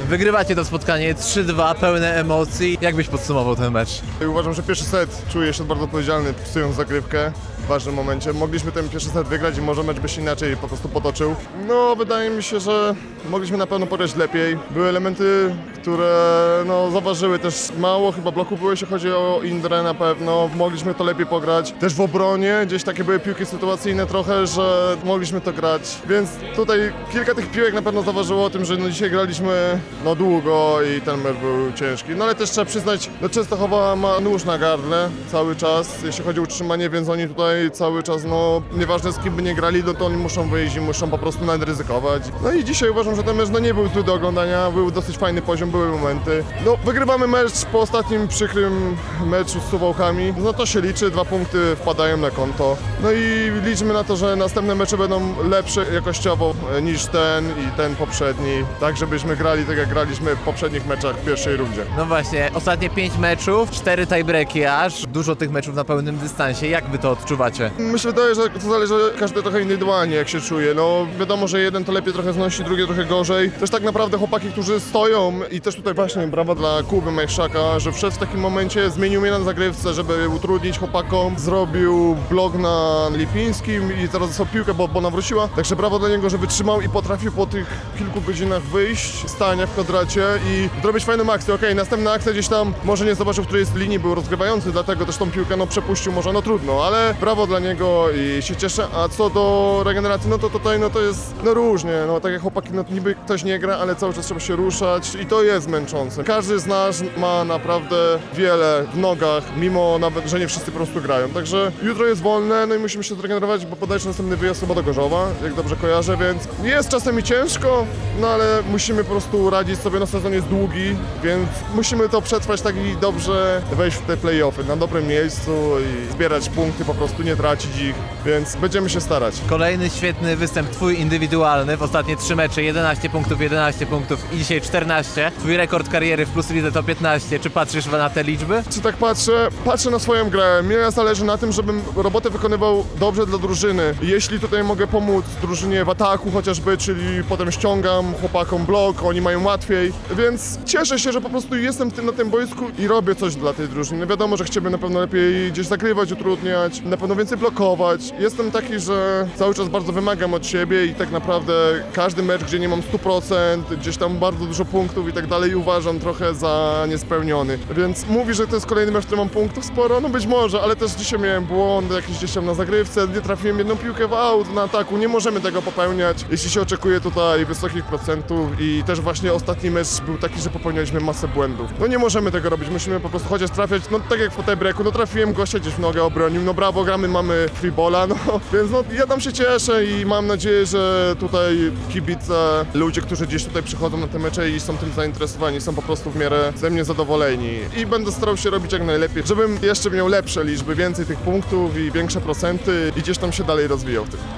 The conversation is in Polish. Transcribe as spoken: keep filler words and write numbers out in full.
Wygrywacie to spotkanie trzy dwa, pełne emocji. Jak byś podsumował ten mecz? Uważam, że pierwszy set czuję się bardzo odpowiedzialny, psując zagrywkę w ważnym momencie. Mogliśmy ten pierwszy set wygrać i może mecz by się inaczej po prostu potoczył. No, wydaje mi się, że mogliśmy na pewno pograć lepiej. Były elementy, które no, zaważyły też mało, chyba bloku było, jeśli chodzi o Indrę na pewno. Mogliśmy to lepiej pograć. Też w obronie, gdzieś takie były piłki sytuacyjne trochę, że mogliśmy to grać. Więc tutaj kilka tych piłek na pewno zaważyło o tym, że no, dzisiaj graliśmy no, długo i ten mecz był ciężki. No ale też trzeba przyznać, że Częstochowa ma nóż na gardle cały czas, jeśli chodzi o utrzymanie, więc oni tutaj cały czas, no nieważne z kim by nie grali, no to oni muszą wyjść i muszą po prostu nawet ryzykować. No i dzisiaj uważam, że ten mecz no, nie był zły do oglądania, był dosyć fajny poziom, były momenty. No wygrywamy mecz po ostatnim przykrym meczu z Suwałkami, no to się liczy, dwa punkty wpadają na konto. No i liczymy na to, że następne mecze będą lepsze jakościowo niż ten i ten poprzedni, tak żebyśmy grali tak jak graliśmy w poprzednich meczach w pierwszej rundzie. No właśnie, ostatnie pięć meczów, cztery tiebreaki aż, dużo tych meczów na pełnym dystansie. Jak wy to odczuwacie? Mi się wydaje, że to zależy każdy trochę indywidualnie jak się czuje. No wiadomo, że jeden to lepiej trochę znosi, drugi trochę gorzej. Też tak naprawdę chłopaki, którzy stoją i też tutaj właśnie brawa dla Kuby Majchrzaka, że wszedł w takim momencie, zmienił mnie na zagrywce, żeby utrudnić chłopakom, zrobił blok na Lipińskim i teraz dostał piłkę, bo, bo nawróciła. Także brawo dla niego, że wytrzymał i potrafił po tych kilku godzinach wyjść, stania w kwadracie i zrobić fajną akcję. Okej, okay, następna akcja gdzieś tam może nie zobaczył, w której jest linii, był rozgrywający, dlatego też tą piłkę no przepuścił, może no trudno, ale brawo dla niego i się cieszę. A co do regeneracji, no to tutaj no to jest no różnie, no tak jak chłopaki, no niby ktoś nie gra, ale cały czas trzeba się ruszać i to jest męczące. Każdy z nas ma naprawdę wiele w nogach, mimo nawet, że nie wszyscy po prostu grają. Także jutro jest wolne, no i musimy się zregenerować, bo podajesz następny wyjazd chyba do Gorzowa, jak dobrze kojarzę, więc jest czasami ciężko, no ale musimy po prostu radzić sobie, no sezon jest długi, więc musimy to przetrwać tak i dobrze wejść w te play-offy na dobrym miejscu i zbierać punkty, po prostu nie tracić ich, więc będziemy się starać. Kolejny świetny występ twój indywidualny w ostatnie trzy mecze, jedenaście punktów, jedenaście punktów i dzisiaj czternaście. Twój rekord kariery w Plus Lidze to piętnaście. Czy patrzysz na te liczby? Czy tak patrzę? Patrzę na swoją grę. Mnie zależy na tym, żebym robotę wykonywał dobrze dla drużyny. Jeśli tutaj mogę pomóc drużynie w ataku chociażby, czyli potem ściągam chłopakom blok, oni mają łatwiej, więc cieszę się, że po prostu jestem tym, na tym boisku i robię coś dla tej drużyny. Wiadomo, że chciałbym na pewno lepiej gdzieś zagrywać, utrudniać, na pewno więcej blokować. Jestem taki, że cały czas bardzo wymagam od siebie i tak naprawdę każdy mecz, gdzie nie mam stu procent, gdzieś tam bardzo dużo punktów i tak dalej, uważam trochę za niespełniony. Więc mówi, że to jest kolejny mecz, w którym mam punktów sporo, no być może, ale też dzisiaj miałem błąd jakiś gdzieś tam na zagrywce, nie trafiłem jedną piłkę w aut na ataku, nie możemy tego popełniać, jeśli się oczekuje tutaj wysokich procentów i też właśnie ostatni mecz był taki, że popełnialiśmy masę błędów. No nie możemy tego robić, musimy po prostu chociaż trafiać, no tak jak w tiebreaku, no trafiłem gościa gdzieś w nogę, obronił, no brawo, gramy, mamy freebola, no więc no ja tam się cieszę i mam nadzieję, że tutaj kibice, ludzie, którzy gdzieś tutaj przychodzą na te mecze i są tym zainteresowani, są po prostu w miarę ze mnie zadowoleni i będę starał się robić jak najlepiej, żebym jeszcze miał lepsze liczby, więcej tych punktów i większe procenty i gdzieś tam się dalej rozwijał w tym.